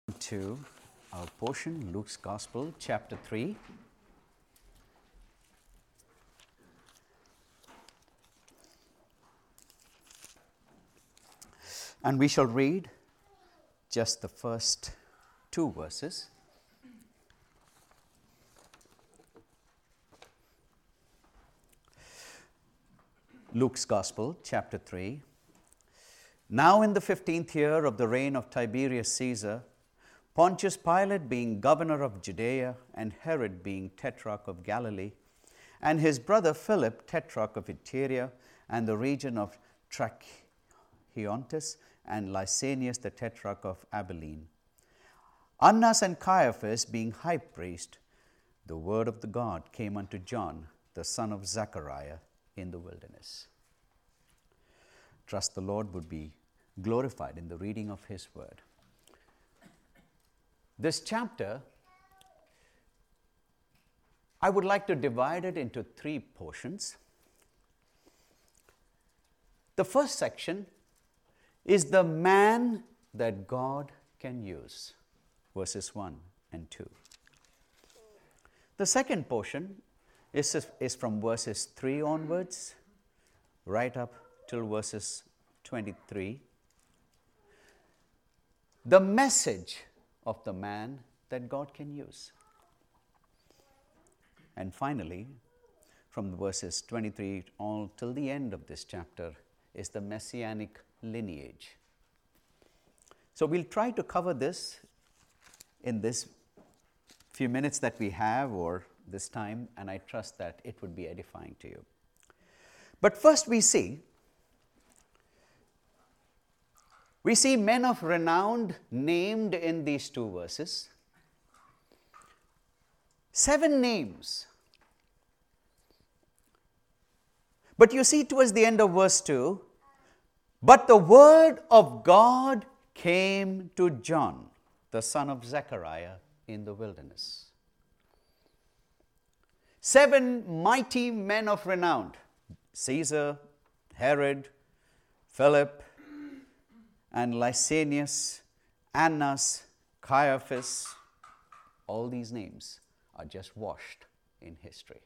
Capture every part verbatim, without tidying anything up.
To our portion, Luke's Gospel, chapter three. And we shall read just the first two verses. Luke's Gospel, chapter three. Now in the fifteenth year of the reign of Tiberius Caesar, Pontius Pilate being governor of Judea, and Herod being tetrarch of Galilee, and his brother Philip tetrarch of Iturea, and the region of Trachiontis, and Lysanias the tetrarch of Abilene. Annas and Caiaphas being high priest, the word of the God came unto John, the son of Zechariah, in the wilderness. Trust the Lord would be glorified in the reading of his word. This chapter, I would like to divide it into three portions. The first section is the man that God can use, verses one and two. The second portion is, is from verses three onwards, right up till verses twenty-three. The message of the man that God can use. And finally, from verses twenty-three all till the end of this chapter is the messianic lineage. So we'll try to cover this in this few minutes that we have or this time, and I trust that it would be edifying to you. But first we see We see men of renown named in these two verses. Seven names. But you see towards the end of verse two, but the word of God came to John, the son of Zechariah, in the wilderness. Seven mighty men of renown: Caesar, Herod, Philip, and Lysanias, Annas, Caiaphas. All these names are just washed in history.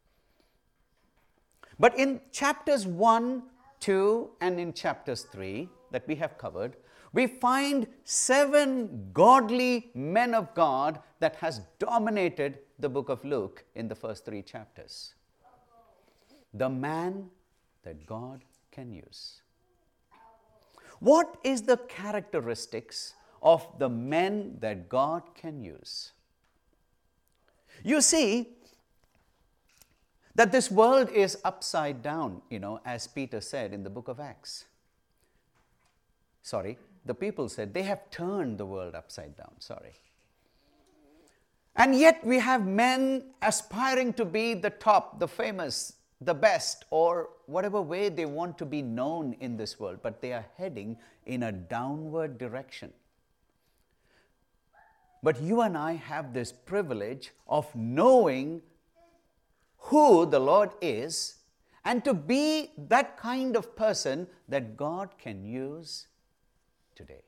But in chapters one, two, and in chapters three that we have covered, we find seven godly men of God that has dominated the book of Luke in the first three chapters. The man that God can use. What is the characteristics of the men that God can use? You see that this world is upside down, you know, as Peter said in the book of Acts. Sorry, the people said they have turned the world upside down, sorry. And yet we have men aspiring to be the top, the famous, the best, or whatever way they want to be known in this world, but they are heading in a downward direction. But you and I have this privilege of knowing who the Lord is and to be that kind of person that God can use today.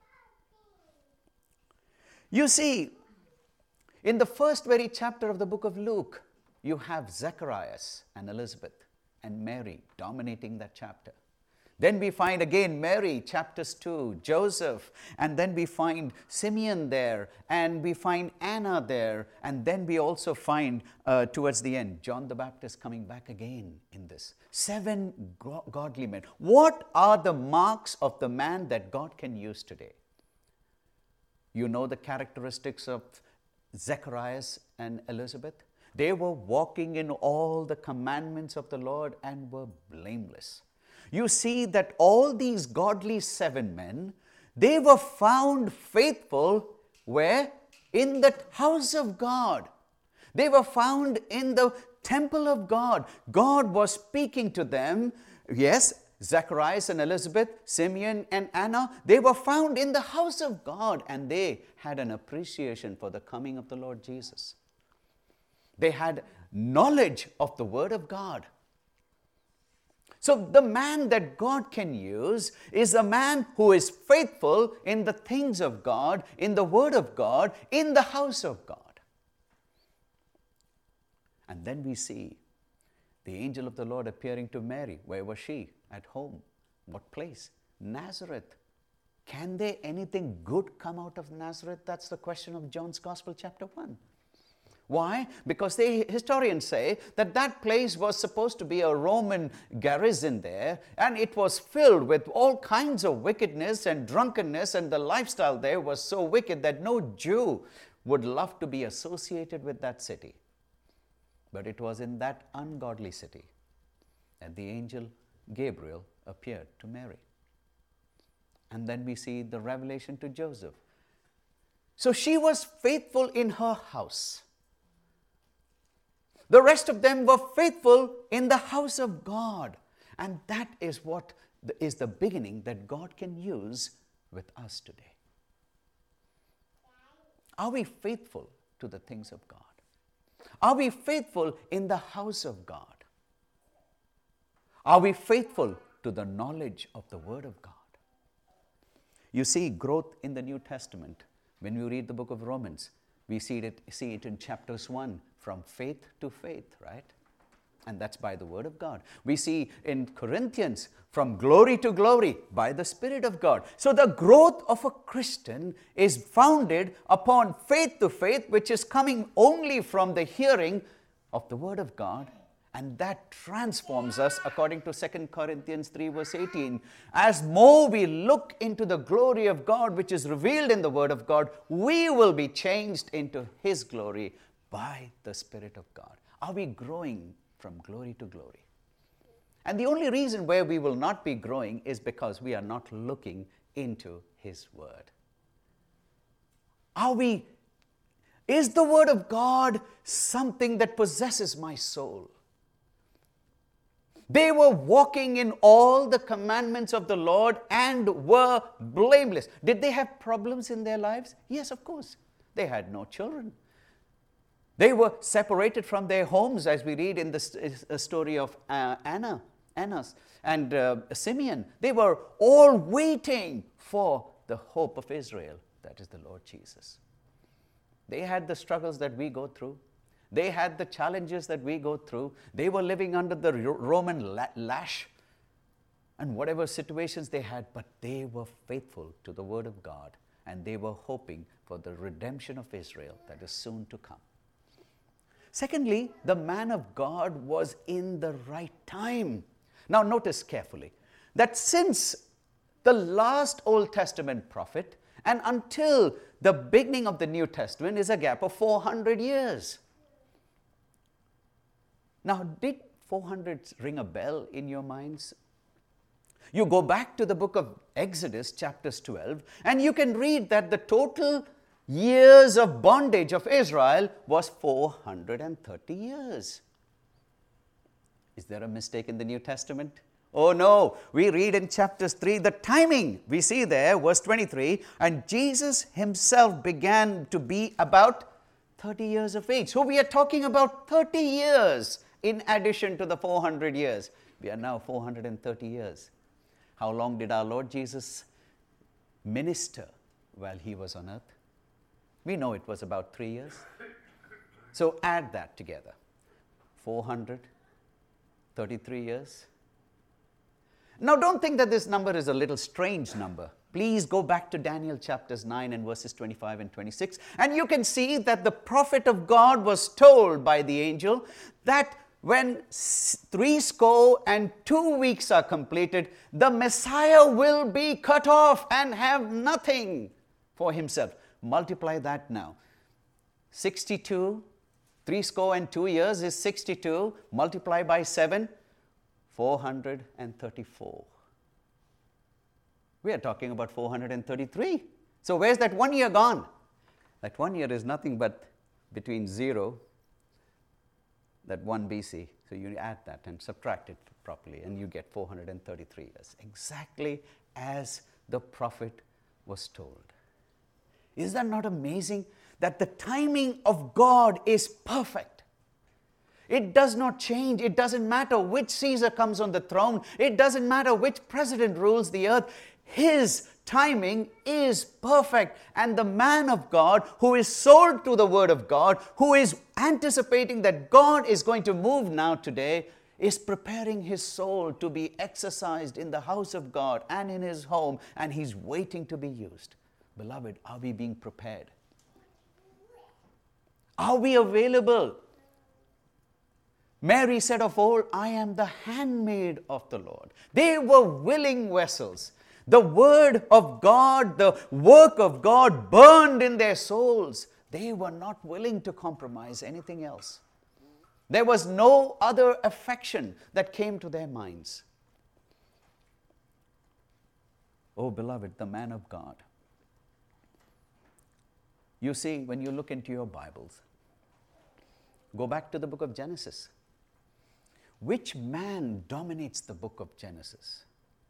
You see, in the first very chapter of the book of Luke, you have Zacharias and Elizabeth and Mary dominating that chapter. Then we find again Mary, chapters two, Joseph, and then we find Simeon there, and we find Anna there, and then we also find uh, towards the end John the Baptist coming back again in this. Seven go- godly men. What are the marks of the man that God can use today? You know the characteristics of Zacharias and Elizabeth? They were walking in all the commandments of the Lord and were blameless. You see that all these godly seven men, they were found faithful where? In the house of God. They were found in the temple of God. God was speaking to them. Yes, Zacharias and Elizabeth, Simeon and Anna, they were found in the house of God, and they had an appreciation for the coming of the Lord Jesus. They had knowledge of the Word of God. So the man that God can use is a man who is faithful in the things of God, in the Word of God, in the house of God. And then we see the angel of the Lord appearing to Mary. Where was she? At home. What place? Nazareth. Can there anything good come out of Nazareth? That's the question of John's Gospel, chapter one. Why? Because the historians say that that place was supposed to be a Roman garrison there, and it was filled with all kinds of wickedness and drunkenness, and the lifestyle there was so wicked that no Jew would love to be associated with that city. But it was in that ungodly city that the angel Gabriel appeared to Mary. And then we see the revelation to Joseph. So she was faithful in her house. The rest of them were faithful in the house of God. And that is what is the beginning that God can use with us today. Are we faithful to the things of God? Are we faithful in the house of God? Are we faithful to the knowledge of the Word of God? You see growth in the New Testament. When we read the book of Romans, we see it, see it in chapters one, from faith to faith, right? And that's by the Word of God. We see in Corinthians, from glory to glory, by the Spirit of God. So the growth of a Christian is founded upon faith to faith, which is coming only from the hearing of the Word of God. And that transforms us, according to Second Corinthians three, verse eighteen. As more we look into the glory of God, which is revealed in the Word of God, we will be changed into His glory by the Spirit of God. Are we growing from glory to glory? And the only reason where we will not be growing is because we are not looking into His Word. Are we, is the Word of God something that possesses my soul? They were walking in all the commandments of the Lord and were blameless. Did they have problems in their lives? Yes, of course. They had no children. They were separated from their homes, as we read in the st- story of uh, Anna, Annas and uh, Simeon. They were all waiting for the hope of Israel, that is the Lord Jesus. They had the struggles that we go through. They had the challenges that we go through. They were living under the Roman lash and whatever situations they had, but they were faithful to the Word of God, and they were hoping for the redemption of Israel that is soon to come. Secondly, the man of God was in the right time. Now notice carefully that since the last Old Testament prophet and until the beginning of the New Testament is a gap of four hundred years. Now, did four hundred ring a bell in your minds? You go back to the book of Exodus, chapters twelve, and you can read that the total years of bondage of Israel was four hundred thirty years. Is there a mistake in the New Testament? Oh no, we read in chapters three, the timing, we see there, verse twenty-three, and Jesus himself began to be about thirty years of age. So we are talking about thirty years in addition to the four hundred years. We are now four hundred thirty years. How long did our Lord Jesus minister while he was on earth? We know it was about three years. So add that together. four hundred thirty-three years. Now don't think that this number is a little strange number. Please go back to Daniel chapters nine and verses twenty-five and twenty-six, and you can see that the prophet of God was told by the angel that when three score and two weeks are completed, the Messiah will be cut off and have nothing for himself. Multiply that now. sixty-two, three score and two years is sixty-two. Multiply by seven, four hundred thirty-four. We are talking about four hundred thirty-three. So where's that one year gone? That one year is nothing but between zero, that one B C. So you add that and subtract it properly, and you get four hundred thirty-three years. Exactly as the prophet was told. Is that not amazing? That the timing of God is perfect. It does not change. It doesn't matter which Caesar comes on the throne. It doesn't matter which president rules the earth. His timing is perfect. And the man of God who is sold to the word of God, who is anticipating that God is going to move now today, is preparing his soul to be exercised in the house of God and in his home, and he's waiting to be used. Beloved, are we being prepared? Are we available? Mary said of old, I am the handmaid of the Lord. They were willing vessels. The word of God, the work of God burned in their souls. They were not willing to compromise anything else. There was no other affection that came to their minds. Oh, beloved, the man of God. You see, when you look into your Bibles, go back to the book of Genesis. Which man dominates the book of Genesis?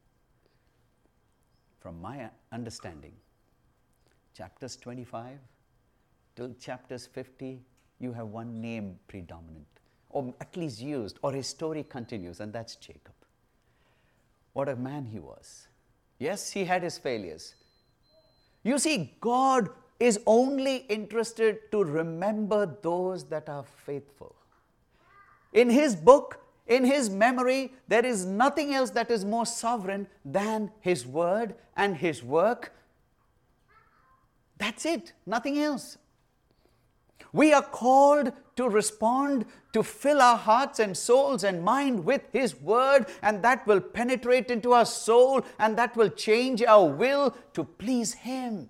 From my understanding, chapters twenty-five till chapters fifty, you have one name predominant, or at least used, or his story continues, and that's Jacob. What a man he was. Yes, he had his failures. You see, God is only interested to remember those that are faithful. In his book, in his memory, there is nothing else that is more sovereign than his word and his work. That's it, nothing else. We are called to respond, to fill our hearts and souls and mind with his word, and that will penetrate into our soul, and that will change our will to please him.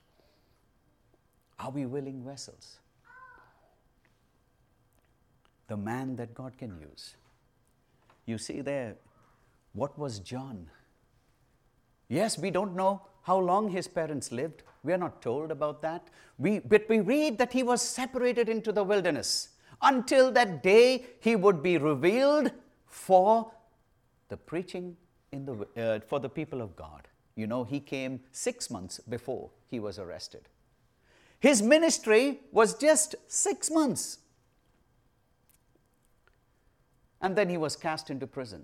Are we willing vessels? The man that God can use. You see there, what was John? Yes, we don't know how long his parents lived. We are not told about that. We, but we read that he was separated into the wilderness until that day he would be revealed for the preaching in the, uh, for the people of God. You know, he came six months before he was arrested. His ministry was just six months. And then he was cast into prison.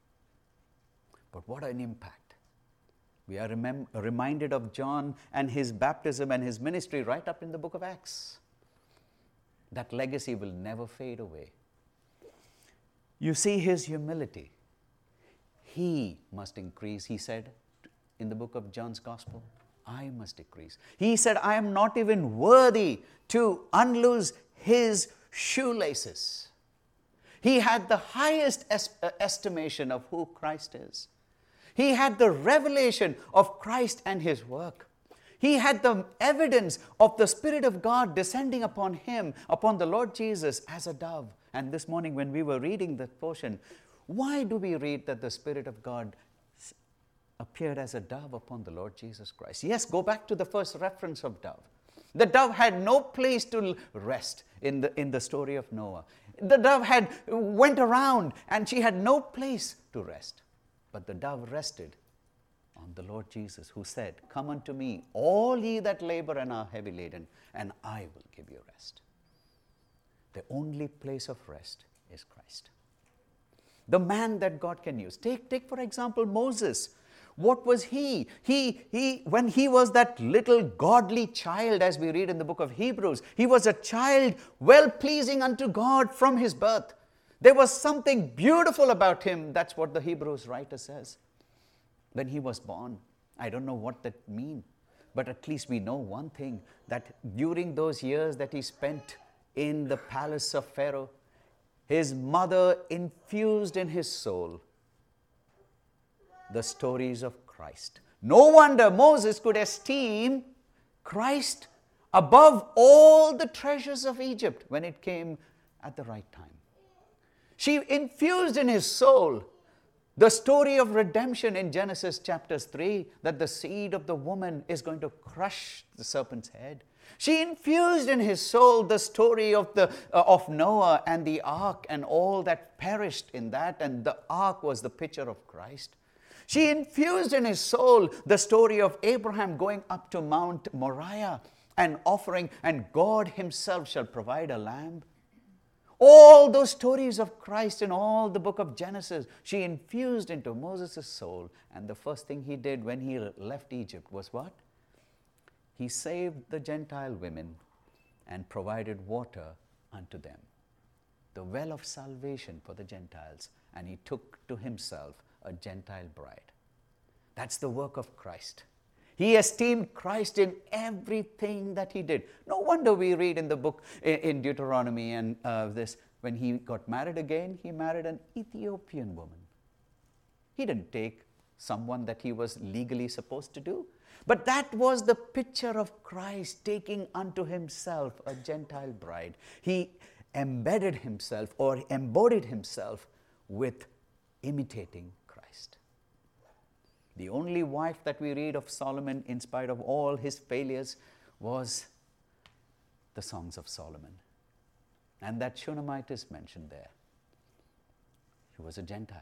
But what an impact. We are remem- reminded of John and his baptism and his ministry right up in the book of Acts. That legacy will never fade away. You see his humility. He must increase, he said in the book of John's Gospel. I must decrease. He said, I am not even worthy to unloose his shoelaces. He had the highest es- uh, estimation of who Christ is. He had the revelation of Christ and his work. He had the evidence of the Spirit of God descending upon him, upon the Lord Jesus as a dove. And this morning when we were reading that portion, why do we read that the Spirit of God appeared as a dove upon the Lord Jesus Christ? Yes, go back to the first reference of dove. The dove had no place to rest in the, in the story of Noah. The dove had went around and she had no place to rest. But the dove rested on the Lord Jesus, who said, come unto me, all ye that labor and are heavy laden, and I will give you rest. The only place of rest is Christ. The man that God can use. Take, take for example, Moses. What was he? He, he? When he was that little godly child, as we read in the book of Hebrews, he was a child well-pleasing unto God from his birth. There was something beautiful about him. That's what the Hebrews writer says. When he was born, I don't know what that means, but at least we know one thing, that during those years that he spent in the palace of Pharaoh, his mother infused in his soul the stories of Christ. No wonder Moses could esteem Christ above all the treasures of Egypt when it came at the right time. She infused in his soul the story of redemption in Genesis chapters three, that the seed of the woman is going to crush the serpent's head. She infused in his soul the story of, the, uh, of Noah and the ark and all that perished in that, and the ark was the picture of Christ. She infused in his soul the story of Abraham going up to Mount Moriah and offering, and God himself shall provide a lamb. All those stories of Christ in all the book of Genesis, she infused into Moses' soul. And the first thing he did when he left Egypt was what? He saved the Gentile women and provided water unto them, the well of salvation for the Gentiles. And he took to himself a Gentile bride. That's the work of Christ. He esteemed Christ in everything that he did. No wonder we read in the book, in Deuteronomy and uh, this, when he got married again, he married an Ethiopian woman. He didn't take someone that he was legally supposed to do. But that was the picture of Christ taking unto himself a Gentile bride. He embedded himself or embodied himself with imitating Christ. The only wife that we read of Solomon, in spite of all his failures, was the Songs of Solomon. And that Shunammite is mentioned there. She was a Gentile.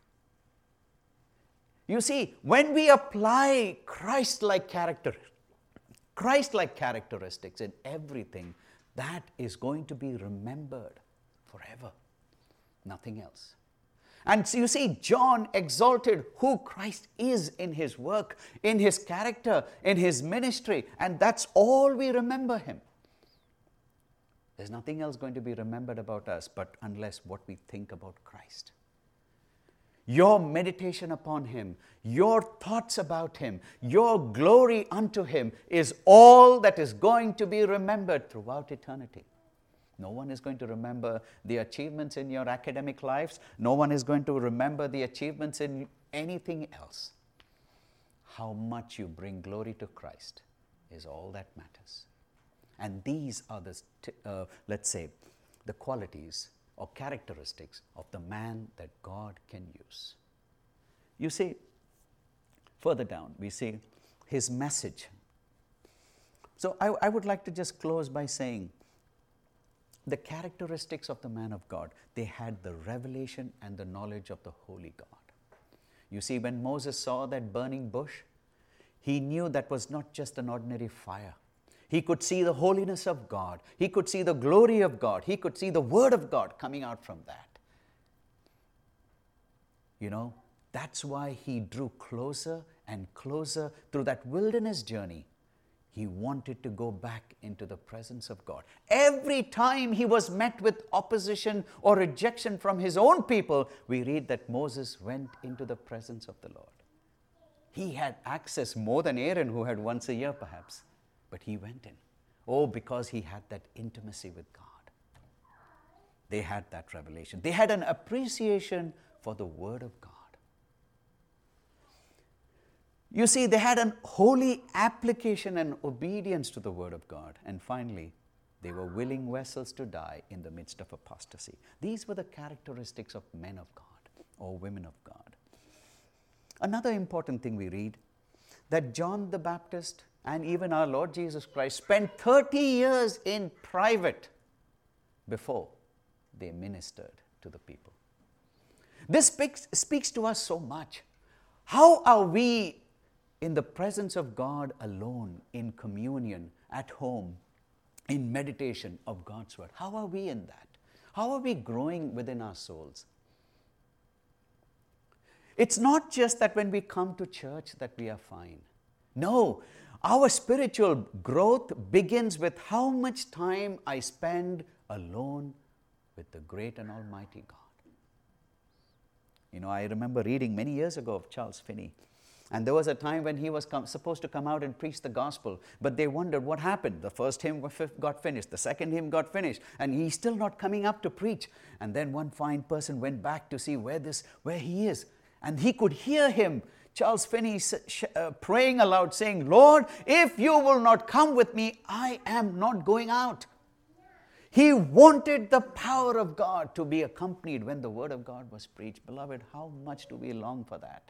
You see, when we apply Christ-like character, Christ-like characteristics in everything, that is going to be remembered forever. Nothing else. And so you see, John exalted who Christ is in his work, in his character, in his ministry, and that's all we remember him. There's nothing else going to be remembered about us but unless what we think about Christ. Your meditation upon him, your thoughts about him, your glory unto him is all that is going to be remembered throughout eternity. No one is going to remember the achievements in your academic lives. No one is going to remember the achievements in anything else. How much you bring glory to Christ is all that matters. And these are the, uh, let's say, the qualities or characteristics of the man that God can use. You see, further down, we see his message. So I, I would like to just close by saying, the characteristics of the man of God, they had the revelation and the knowledge of the Holy God. You see, when Moses saw that burning bush, he knew that was not just an ordinary fire. He could see the holiness of God. He could see the glory of God. He could see the word of God coming out from that. You know, that's why he drew closer and closer through that wilderness journey. He wanted to go back into the presence of God. Every time he was met with opposition or rejection from his own people, we read that Moses went into the presence of the Lord. He had access more than Aaron, who had once a year perhaps, but he went in. Oh, because he had that intimacy with God. They had that revelation. They had an appreciation for the Word of God. You see, they had a holy application and obedience to the Word of God. And finally, they were willing vessels to die in the midst of apostasy. These were the characteristics of men of God or women of God. Another important thing we read, that John the Baptist and even our Lord Jesus Christ spent thirty years in private before they ministered to the people. This speaks, speaks to us so much. How are we in the presence of God alone, in communion, at home, in meditation of God's Word? How are we in that? How are we growing within our souls? It's not just that when we come to church that we are fine. No, our spiritual growth begins with how much time I spend alone with the great and almighty God. You know, I remember reading many years ago of Charles Finney. And there was a time when he was come, supposed to come out and preach the gospel, but they wondered what happened. The first hymn got finished, the second hymn got finished, and he's still not coming up to preach. And then one fine person went back to see where this, where he is, and he could hear him, Charles Finney, uh, praying aloud, saying, "Lord, if you will not come with me, I am not going out." He wanted the power of God to be accompanied when the word of God was preached. Beloved, how much do we long for that?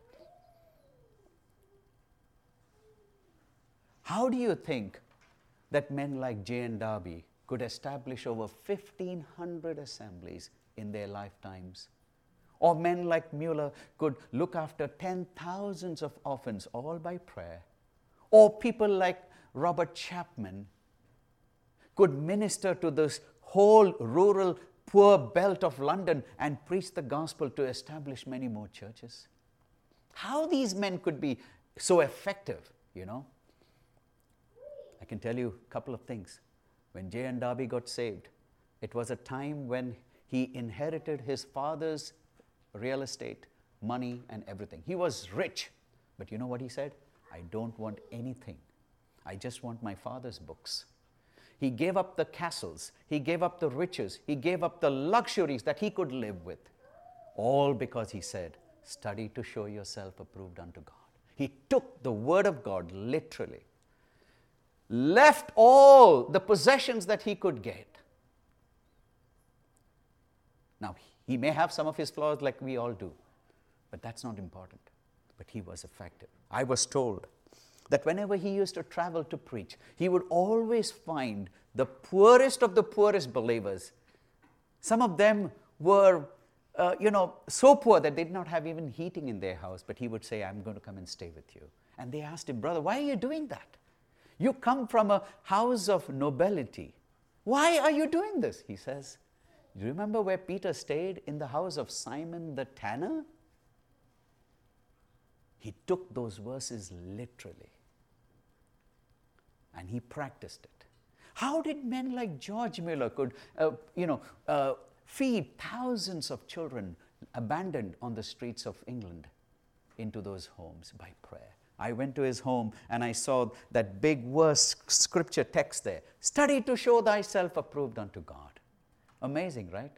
How do you think that men like J N Darby could establish over fifteen hundred assemblies in their lifetimes? Or men like Mueller could look after ten thousands of orphans, all by prayer? Or people like Robert Chapman could minister to this whole rural poor belt of London and preach the gospel to establish many more churches? How these men could be so effective, you know? I can tell you a couple of things. When J N Darby got saved, it was a time when he inherited his father's real estate, money and everything. He was rich. But you know what he said? I don't want anything. I just want my father's books. He gave up the castles. He gave up the riches. He gave up the luxuries that he could live with. All because he said, study to show yourself approved unto God. He took the word of God literally. Left all the possessions that he could get. Now, he may have some of his flaws like we all do, but that's not important. But he was effective. I was told that whenever he used to travel to preach, he would always find the poorest of the poorest believers. Some of them were, uh, you know, so poor that they did not have even heating in their house, but he would say, I'm going to come and stay with you. And they asked him, brother, why are you doing that? You come from a house of nobility. Why are you doing this? He says, do you remember where Peter stayed? In the house of Simon the tanner? He took those verses literally and he practiced it. How did men like George Mueller could, uh, you know, uh, feed thousands of children abandoned on the streets of England into those homes? By prayer. I went to his home and I saw that big verse scripture text there. Study to show thyself approved unto God. Amazing, right?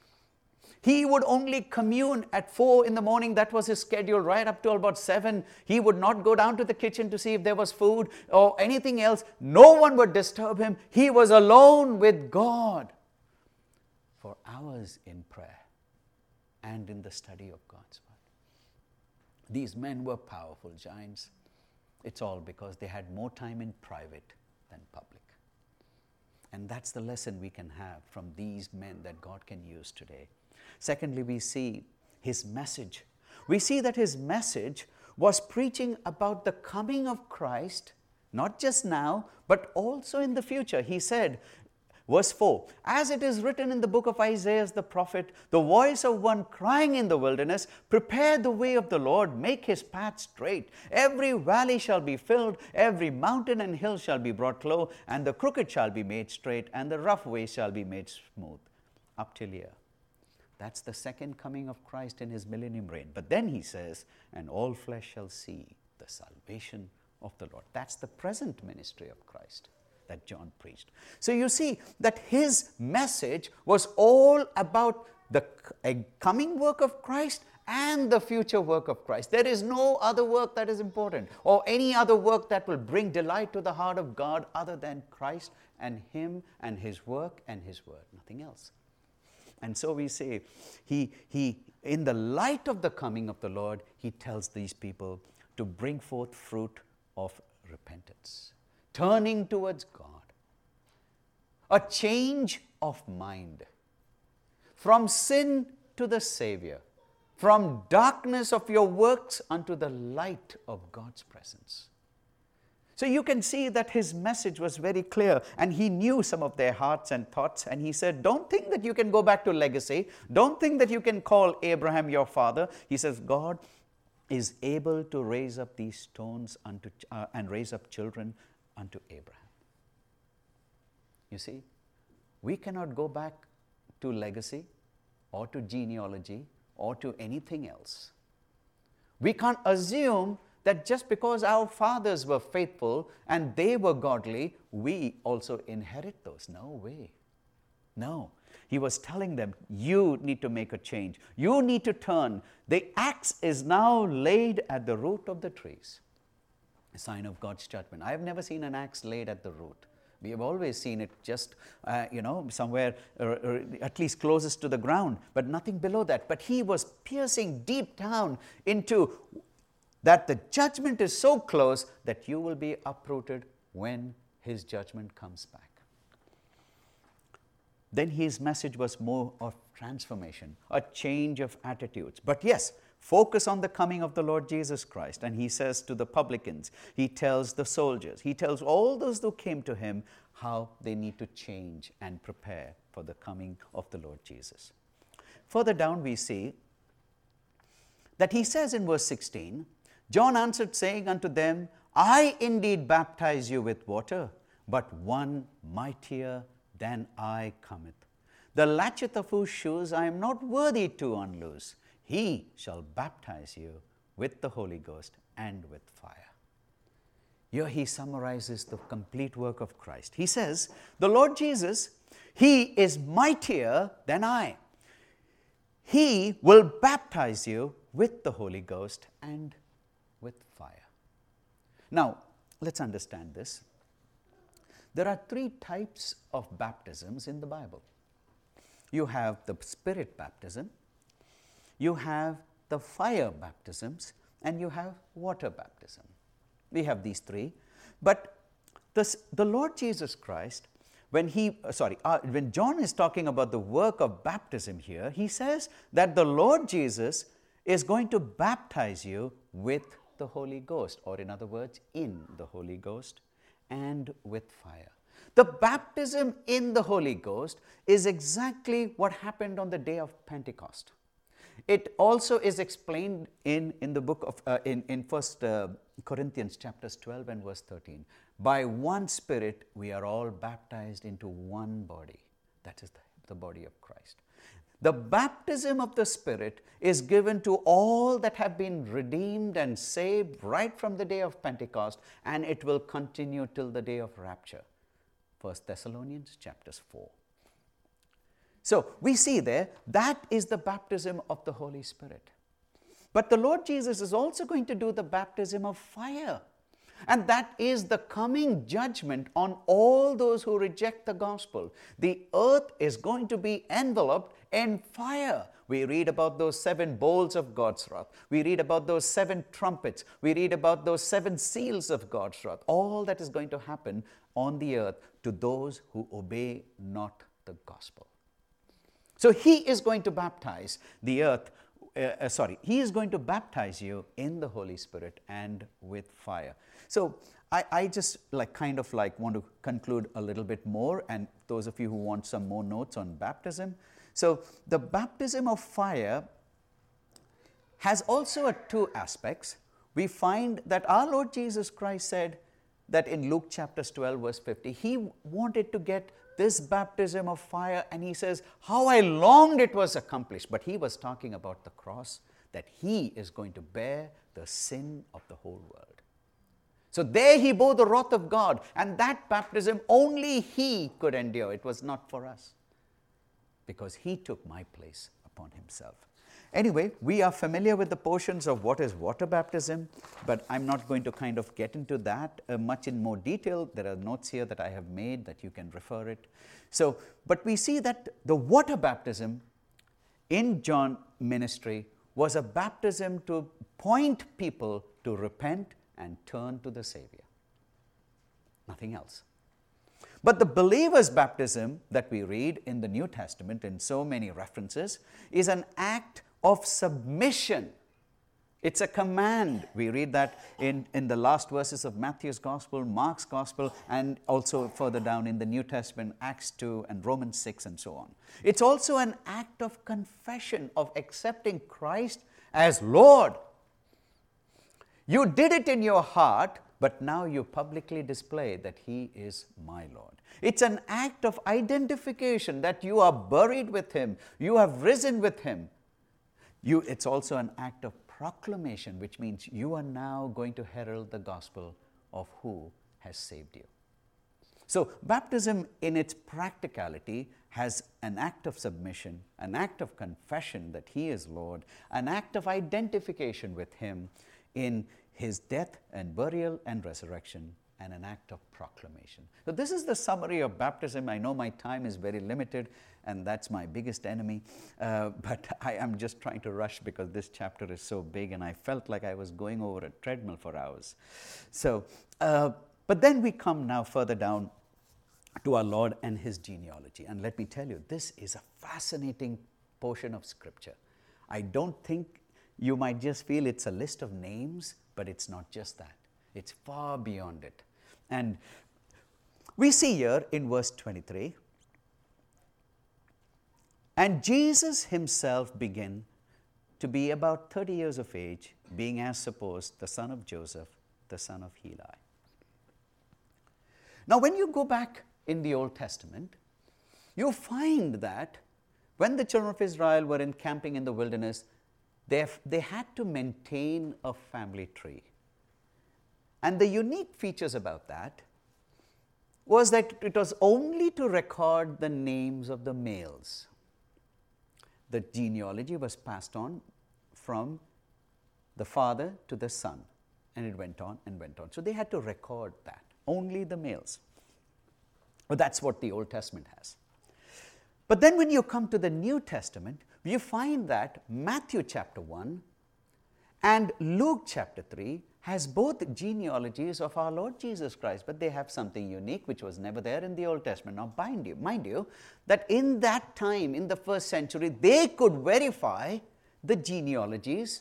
He would only commune at four in the morning. That was his schedule. Right up till about seven, he would not go down to the kitchen to see if there was food or anything else. No one would disturb him. He was alone with God for hours in prayer and in the study of God's word. These men were powerful giants. It's all because they had more time in private than public. And that's the lesson we can have from these men that God can use today. Secondly, we see his message. We see that his message was preaching about the coming of Christ, not just now, but also in the future. He said, verse four, as it is written in the book of Isaiah the prophet, the voice of one crying in the wilderness, prepare the way of the Lord, make his path straight. Every valley shall be filled, every mountain and hill shall be brought low, and the crooked shall be made straight, and the rough way shall be made smooth. Up till here. That's the second coming of Christ in his millennium reign. But then he says, and all flesh shall see the salvation of the Lord. That's the present ministry of Christ that John preached. So you see that his message was all about the coming work of Christ and the future work of Christ. There is no other work that is important or any other work that will bring delight to the heart of God other than Christ and him and his work and his word, nothing else. And so we say, he, he, in the light of the coming of the Lord, he tells these people to bring forth fruit of repentance, turning towards God, a change of mind, from sin to the Savior, from darkness of your works unto the light of God's presence. So you can see that his message was very clear, and he knew some of their hearts and thoughts, and he said, don't think that you can go back to legacy. Don't think that you can call Abraham your father. He says, God is able to raise up these stones unto, uh, and raise up children unto Abraham. You see, we cannot go back to legacy or to genealogy or to anything else. We can't assume that just because our fathers were faithful and they were godly, we also inherit those. No way. No. He was telling them, you need to make a change. You need to turn. The axe is now laid at the root of the trees. A sign of God's judgment. I have never seen an axe laid at the root. We have always seen it just, uh, you know, somewhere uh, uh, at least closest to the ground, but nothing below that. But he was piercing deep down into that the judgment is so close that you will be uprooted when his judgment comes back. Then his message was more of transformation, a change of attitudes. But yes, focus on the coming of the Lord Jesus Christ. And he says to the publicans, he tells the soldiers, he tells all those who came to him how they need to change and prepare for the coming of the Lord Jesus. Further down we see that he says in verse sixteen, John answered, saying unto them, I indeed baptize you with water, but one mightier than I cometh, the latchet of whose shoes I am not worthy to unloose. He shall baptize you with the Holy Ghost and with fire. Here he summarizes the complete work of Christ. He says, the Lord Jesus, he is mightier than I. He will baptize you with the Holy Ghost and with fire. Now, let's understand this. There are three types of baptisms in the Bible. You have the Spirit baptism, you have the fire baptisms, and you have water baptism. We have these three. But this, the Lord Jesus Christ, when he, uh, sorry, uh, when John is talking about the work of baptism here, he says that the Lord Jesus is going to baptize you with the Holy Ghost, or in other words, in the Holy Ghost and with fire. The baptism in the Holy Ghost is exactly what happened on the day of Pentecost. It also is explained in, in the book of, uh, in, in First uh, Corinthians chapters twelve and verse thirteen. By one Spirit we are all baptized into one body. That is the, the body of Christ. The baptism of the Spirit is given to all that have been redeemed and saved right from the day of Pentecost, and it will continue till the day of rapture. First Thessalonians chapters four. So we see there, that is the baptism of the Holy Spirit. But the Lord Jesus is also going to do the baptism of fire. And that is the coming judgment on all those who reject the gospel. The earth is going to be enveloped in fire. We read about those seven bowls of God's wrath. We read about those seven trumpets. We read about those seven seals of God's wrath. All that is going to happen on the earth to those who obey not the gospel. So he is going to baptize the earth, uh, uh, sorry, he is going to baptize you in the Holy Spirit and with fire. So I, I just like kind of like want to conclude a little bit more, and those of you who want some more notes on baptism. So the baptism of fire has also a two aspects. We find that our Lord Jesus Christ said that in Luke chapters twelve verse fifty, he wanted to get this baptism of fire, and he says, how I longed it was accomplished. But he was talking about the cross, that he is going to bear the sin of the whole world. So there he bore the wrath of God, and that baptism only he could endure. It was not for us, because he took my place upon himself. Anyway, we are familiar with the portions of what is water baptism, but I'm not going to kind of get into that uh, much in more detail. There are notes here that I have made that you can refer it. So, but we see that the water baptism in John's ministry was a baptism to point people to repent and turn to the Savior. Nothing else. But the believer's baptism that we read in the New Testament in so many references is an act of submission. It's a command. We read that in, in the last verses of Matthew's Gospel, Mark's Gospel, and also further down in the New Testament, Acts two and Romans six and so on. It's also an act of confession, of accepting Christ as Lord. You did it in your heart, but now you publicly display that He is my Lord. It's an act of identification that you are buried with Him, you have risen with Him. You, it's also an act of proclamation, which means you are now going to herald the gospel of who has saved you. So baptism in its practicality has an act of submission, an act of confession that He is Lord, an act of identification with Him in His death and burial and resurrection, and an act of proclamation. So this is the summary of baptism. I know my time is very limited, and that's my biggest enemy, uh, but I am just trying to rush because this chapter is so big, and I felt like I was going over a treadmill for hours. So, uh, but then we come now further down to our Lord and His genealogy. And let me tell you, this is a fascinating portion of Scripture. I don't think you might just feel it's a list of names, but it's not just that. It's far beyond it. And We see here in verse twenty-three, and Jesus himself began to be about thirty years of age, being as supposed the son of Joseph, the son of Heli. Now, when you go back in the Old Testament, you find that when the children of Israel were encamping in the wilderness, they, they had to maintain a family tree. And the unique features about that was that it was only to record the names of the males. The genealogy was passed on from the father to the son, and it went on and went on. So they had to record that, only the males. Well, that's what the Old Testament has. But then when you come to the New Testament, you find that Matthew chapter one and Luke chapter three has both genealogies of our Lord Jesus Christ, but they have something unique which was never there in the Old Testament. Now, mind you, mind you, that in that time, in the first century, they could verify the genealogies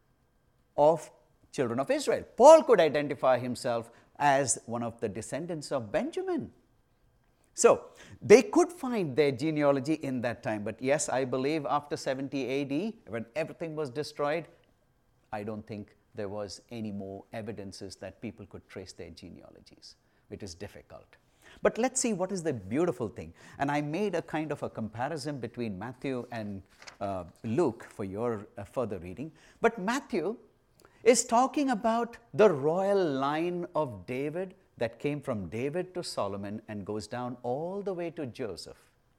of children of Israel. Paul could identify himself as one of the descendants of Benjamin. So, they could find their genealogy in that time, but yes, I believe after seventy A D, when everything was destroyed, I don't think there was any more evidences that people could trace their genealogies. It is difficult. But let's see what is the beautiful thing. And I made a kind of a comparison between Matthew and uh, Luke for your uh, further reading. But Matthew is talking about the royal line of David that came from David to Solomon and goes down all the way to Joseph.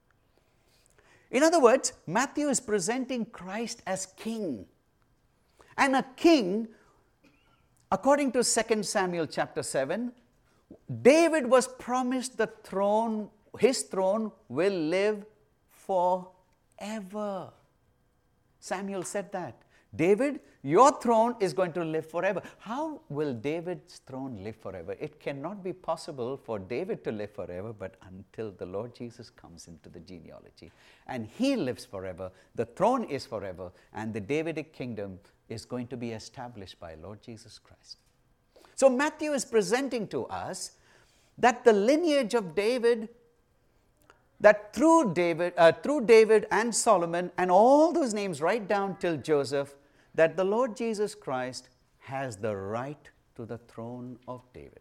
In other words, Matthew is presenting Christ as king. And a king, according to Second Samuel chapter seven, David was promised the throne, his throne will live forever. Samuel said that. David, your throne is going to live forever. How will David's throne live forever? It cannot be possible for David to live forever, but until the Lord Jesus comes into the genealogy. And he lives forever, the throne is forever, and the Davidic kingdom is going to be established by Lord Jesus Christ. So Matthew is presenting to us that the lineage of David, that through David, uh, through David and Solomon and all those names right down till Joseph, that the Lord Jesus Christ has the right to the throne of David.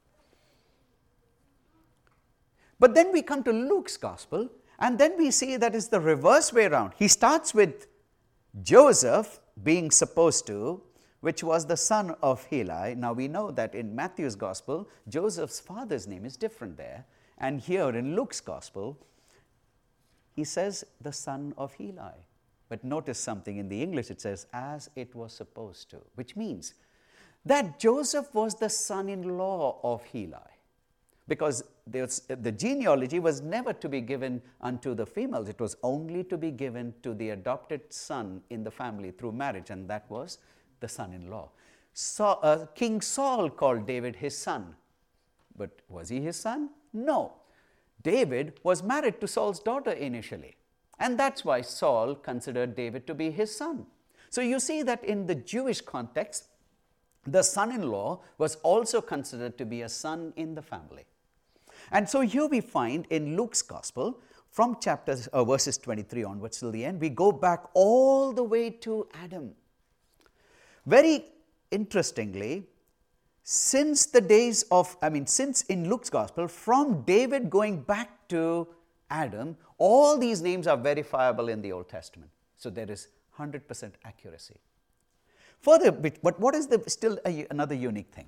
But then we come to Luke's gospel, and then we see that it's the reverse way around. He starts with Joseph being supposed to, which was the son of Heli. Now we know that in Matthew's gospel, Joseph's father's name is different there. And here in Luke's gospel, he says the son of Heli. But notice something in the English, it says, as it was supposed to, which means that Joseph was the son-in-law of Heli. Because the genealogy was never to be given unto the females. It was only to be given to the adopted son in the family through marriage, and that was the son-in-law. So, uh, King Saul called David his son. But was he his son? No. David was married to Saul's daughter initially. And that's why Saul considered David to be his son. So you see that in the Jewish context, the son-in-law was also considered to be a son in the family. And so here we find in Luke's gospel, from chapters, uh, verses twenty-three onwards till the end, we go back all the way to Adam. Very interestingly, since the days of, I mean, since in Luke's gospel, from David going back to Adam, all these names are verifiable in the Old Testament. So there is one hundred percent accuracy. Further, but what is the still a, another unique thing?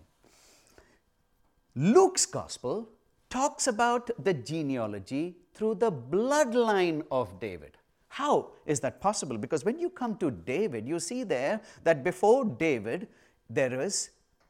Luke's gospel talks about the genealogy through the bloodline of David. How is that possible? Because when you come to David, you see there that before David, there is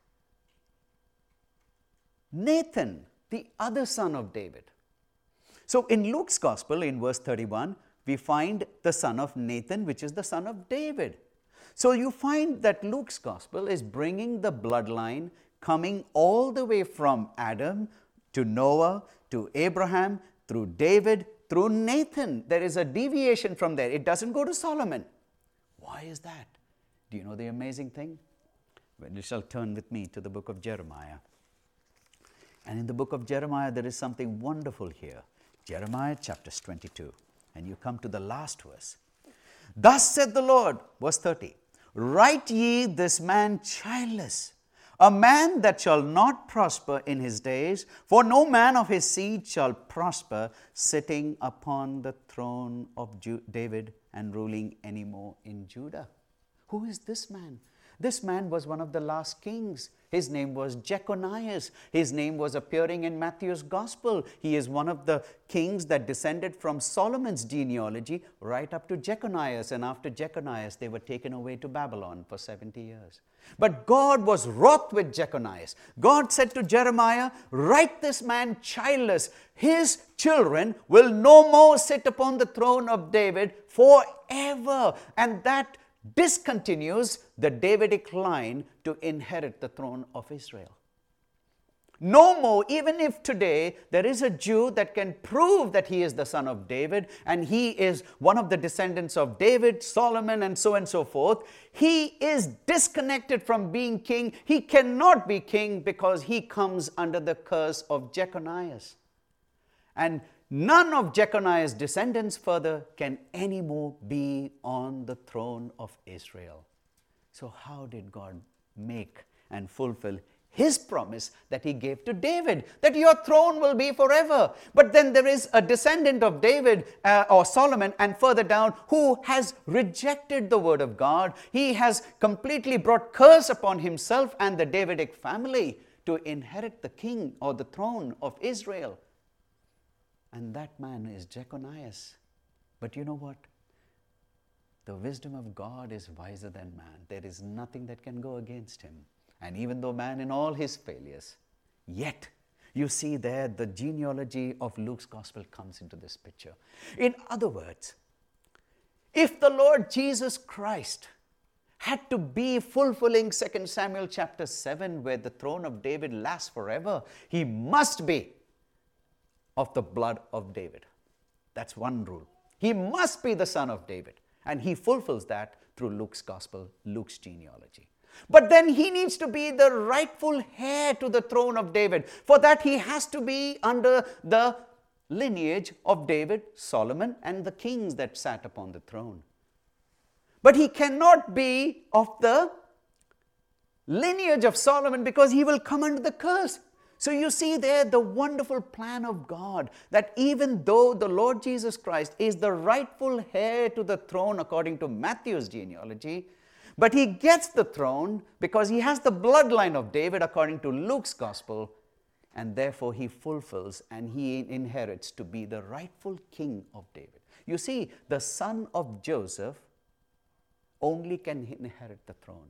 Nathan, the other son of David. So in Luke's gospel, in verse thirty-one, we find the son of Nathan, which is the son of David. So you find that Luke's gospel is bringing the bloodline coming all the way from Adam to Noah, to Abraham, through David, through Nathan. There is a deviation from there. It doesn't go to Solomon. Why is that? Do you know the amazing thing? Well, you shall turn with me to the book of Jeremiah. And in the book of Jeremiah, there is something wonderful here. Jeremiah chapter twenty-two. And you come to the last verse. Thus said the Lord, verse thirty, write ye this man childless, a man that shall not prosper in his days, for no man of his seed shall prosper, sitting upon the throne of Ju- David and ruling any more in Judah. Who is this man? This man was one of the last kings. His name was Jeconias. His name was appearing in Matthew's gospel. He is one of the kings that descended from Solomon's genealogy right up to Jeconias. And after Jeconias, they were taken away to Babylon for seventy years. But God was wroth with Jeconias. God said to Jeremiah, write this man childless. His children will no more sit upon the throne of David forever. And that discontinues the Davidic line to inherit the throne of Israel. No more, even if today there is a Jew that can prove that he is the son of David and he is one of the descendants of David, Solomon, and so on and so forth, he is disconnected from being king. He cannot be king because he comes under the curse of Jeconias. And none of Jeconiah's descendants further can anymore be on the throne of Israel. So how did God make and fulfill his promise that he gave to David, that your throne will be forever? But then there is a descendant of David uh, or Solomon and further down who has rejected the word of God. He has completely brought curse upon himself and the Davidic family to inherit the king or the throne of Israel. And that man is Jeconias. But you know what? The wisdom of God is wiser than man. There is nothing that can go against him. And even though man in all his failures, yet you see there the genealogy of Luke's gospel comes into this picture. In other words, if the Lord Jesus Christ had to be fulfilling Second Samuel chapter seven, where the throne of David lasts forever, he must be of the blood of David. That's one rule. He must be the son of David. And he fulfills that through Luke's gospel, Luke's genealogy. But then he needs to be the rightful heir to the throne of David. For that he has to be under the lineage of David, Solomon, and the kings that sat upon the throne. But he cannot be of the lineage of Solomon because he will come under the curse. So you see there the wonderful plan of God, that even though the Lord Jesus Christ is the rightful heir to the throne according to Matthew's genealogy, but he gets the throne because he has the bloodline of David according to Luke's gospel, and therefore he fulfills and he inherits to be the rightful king of David. You see, the son of Joseph only can inherit the throne.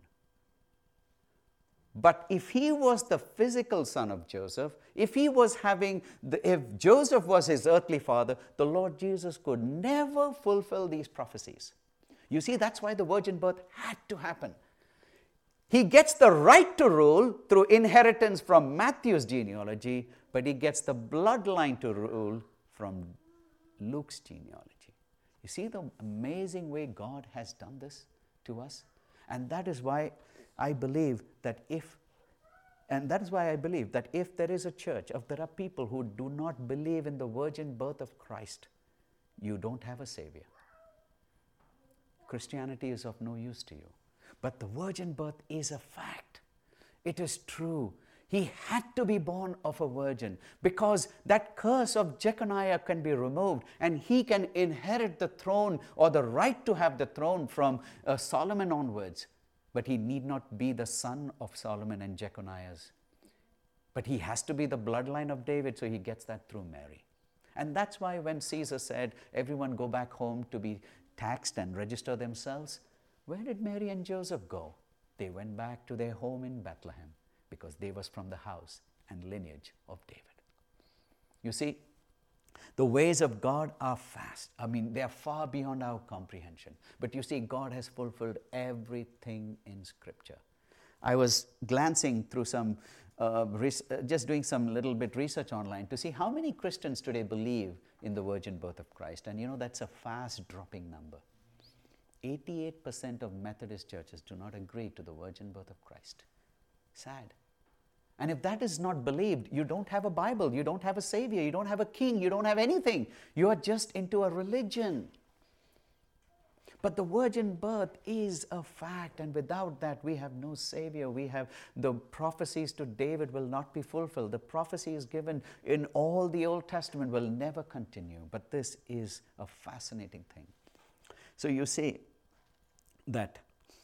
But if he was the physical son of Joseph, if he was having, the, if Joseph was his earthly father, the Lord Jesus could never fulfill these prophecies. You see, that's why the virgin birth had to happen. He gets the right to rule through inheritance from Matthew's genealogy, but he gets the bloodline to rule from Luke's genealogy. You see the amazing way God has done this to us? And that is why I believe that if, and that is why I believe that if there is a church, if there are people who do not believe in the virgin birth of Christ, you don't have a Savior. Christianity is of no use to you. But the virgin birth is a fact. It is true. He had to be born of a virgin because that curse of Jeconiah can be removed and he can inherit the throne or the right to have the throne from uh, Solomon onwards. But he need not be the son of Solomon and Jeconiah's. But he has to be the bloodline of David, so he gets that through Mary. And that's why when Caesar said, everyone go back home to be taxed and register themselves, where did Mary and Joseph go? They went back to their home in Bethlehem because they was from the house and lineage of David. You see, the ways of God are fast. I mean, they are far beyond our comprehension. But you see, God has fulfilled everything in Scripture. I was glancing through some, uh, res- uh, just doing some little bit research online to see how many Christians today believe in the virgin birth of Christ. And you know, that's a fast dropping number. eighty-eight percent of Methodist churches do not agree to the virgin birth of Christ. Sad. And if that is not believed, you don't have a Bible, you don't have a Savior, you don't have a king, you don't have anything. You are just into a religion. But the virgin birth is a fact, and without that we have no Savior. We have the prophecies to David will not be fulfilled. The prophecies given in all the Old Testament will never continue. But this is a fascinating thing. So you see that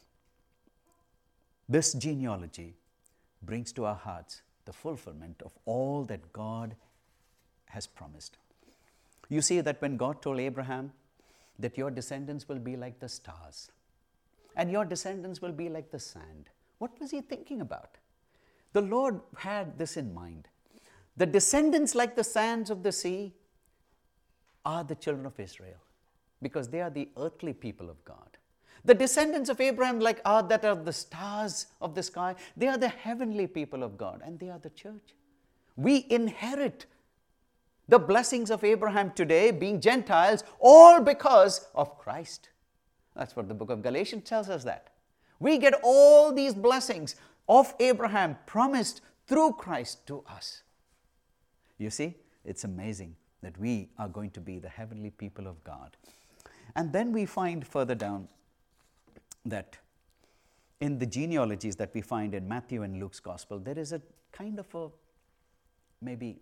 this genealogy brings to our hearts the fulfillment of all that God has promised. You see that when God told Abraham that your descendants will be like the stars and your descendants will be like the sand, what was he thinking about? The Lord had this in mind. The descendants like the sands of the sea are the children of Israel, because they are the earthly people of God. The descendants of Abraham like are that are the stars of the sky. They are the heavenly people of God, and they are the church. We inherit the blessings of Abraham today, being Gentiles, all because of Christ. That's what the book of Galatians tells us that. We get all these blessings of Abraham promised through Christ to us. You see, it's amazing that we are going to be the heavenly people of God. And then we find further down that in the genealogies that we find in Matthew and Luke's gospel, there is a kind of a, maybe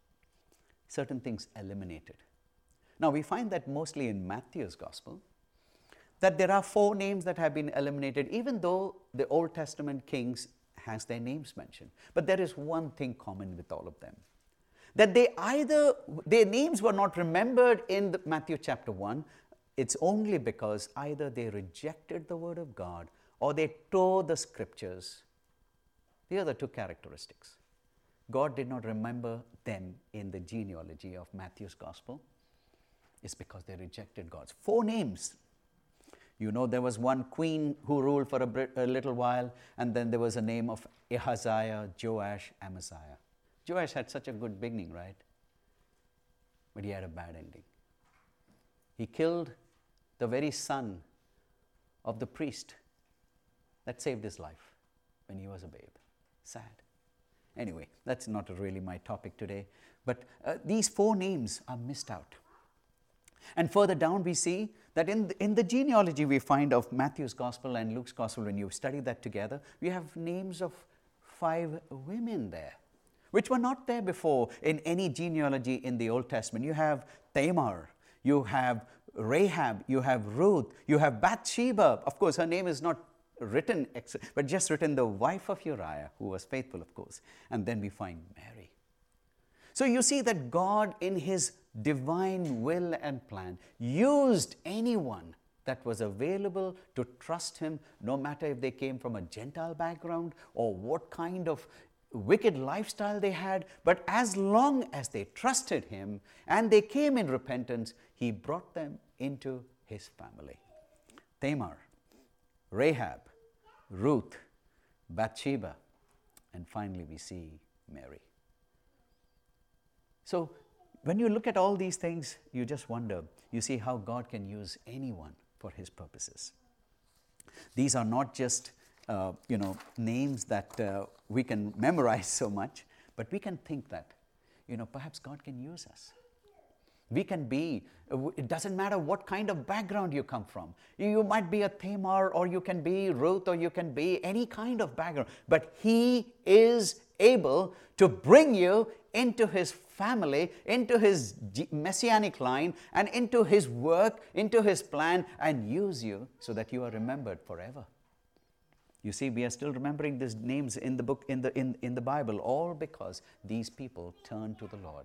certain things eliminated. Now we find that mostly in Matthew's gospel, that there are four names that have been eliminated, even though the Old Testament kings has their names mentioned. But there is one thing common with all of them, that they either, their names were not remembered in the Matthew chapter one. It's only because either they rejected the word of God or they tore the scriptures. These are the two characteristics. God did not remember them in the genealogy of Matthew's gospel. It's because they rejected God's four names. You know, there was one queen who ruled for a, a little while, and then there was a name of Ahaziah, Joash, Amaziah. Joash had such a good beginning, right? But he had a bad ending. He killed the very son of the priest that saved his life when he was a babe. Sad. Anyway, that's not really my topic today. But uh, these four names are missed out. And further down we see that in the, in the genealogy we find of Matthew's gospel and Luke's gospel, when you study that together, we have names of five women there, which were not there before in any genealogy in the Old Testament. You have Tamar, you have Rahab, you have Ruth, you have Bathsheba. Of course, her name is not written, but just written the wife of Uriah, who was faithful, of course. And then we find Mary. So you see that God, in his divine will and plan, used anyone that was available to trust him, no matter if they came from a Gentile background or what kind of wicked lifestyle they had. But as long as they trusted him and they came in repentance, he brought them into his family. Tamar, Rahab, Ruth, Bathsheba, and finally we see Mary. So when you look at all these things, you just wonder, you see how God can use anyone for his purposes. These are not just uh, you know, names that uh, we can memorize so much, but we can think that, you know, perhaps God can use us. We can be, it doesn't matter what kind of background you come from. You might be a Tamar, or you can be Ruth, or you can be any kind of background. But he is able to bring you into his family, into his messianic line, and into his work, into his plan, and use you so that you are remembered forever. You see, we are still remembering these names in the book, in the, in, in the Bible, all because these people turned to the Lord.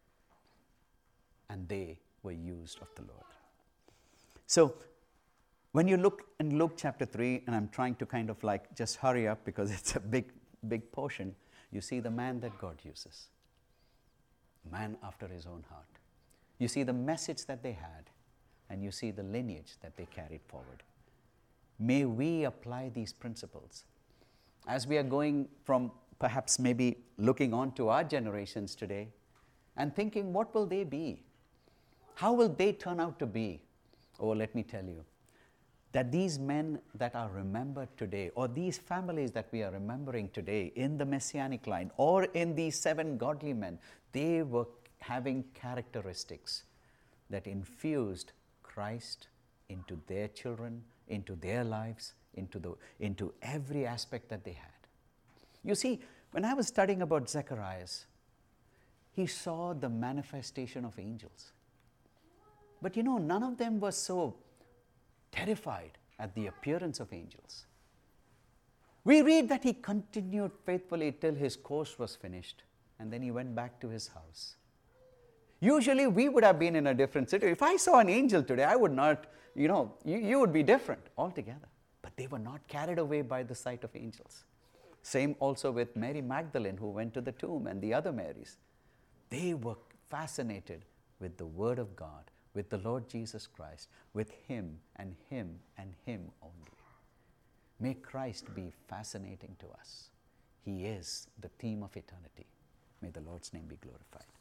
And they were used of the Lord. So, when you look in Luke chapter three, and I'm trying to kind of like just hurry up because it's a big, big portion, you see the man that God uses. A man after his own heart. You see the message that they had, and you see the lineage that they carried forward. May we apply these principles as we are going from perhaps maybe looking on to our generations today and thinking, what will they be? How will they turn out to be? Oh, let me tell you, that these men that are remembered today, or these families that we are remembering today in the Messianic line, or in these seven godly men, they were having characteristics that infused Christ into their children, into their lives, into, the, into every aspect that they had. You see, when I was studying about Zacharias, he saw the manifestation of angels. But you know, none of them were so terrified at the appearance of angels. We read that he continued faithfully till his course was finished, and then he went back to his house. Usually we would have been in a different situation. If I saw an angel today, I would not, you know, you, you would be different altogether. But they were not carried away by the sight of angels. Same also with Mary Magdalene, who went to the tomb, and the other Marys. They were fascinated with the Word of God, with the Lord Jesus Christ, with Him and Him and Him only. May Christ be fascinating to us. He is the theme of eternity. May the Lord's name be glorified.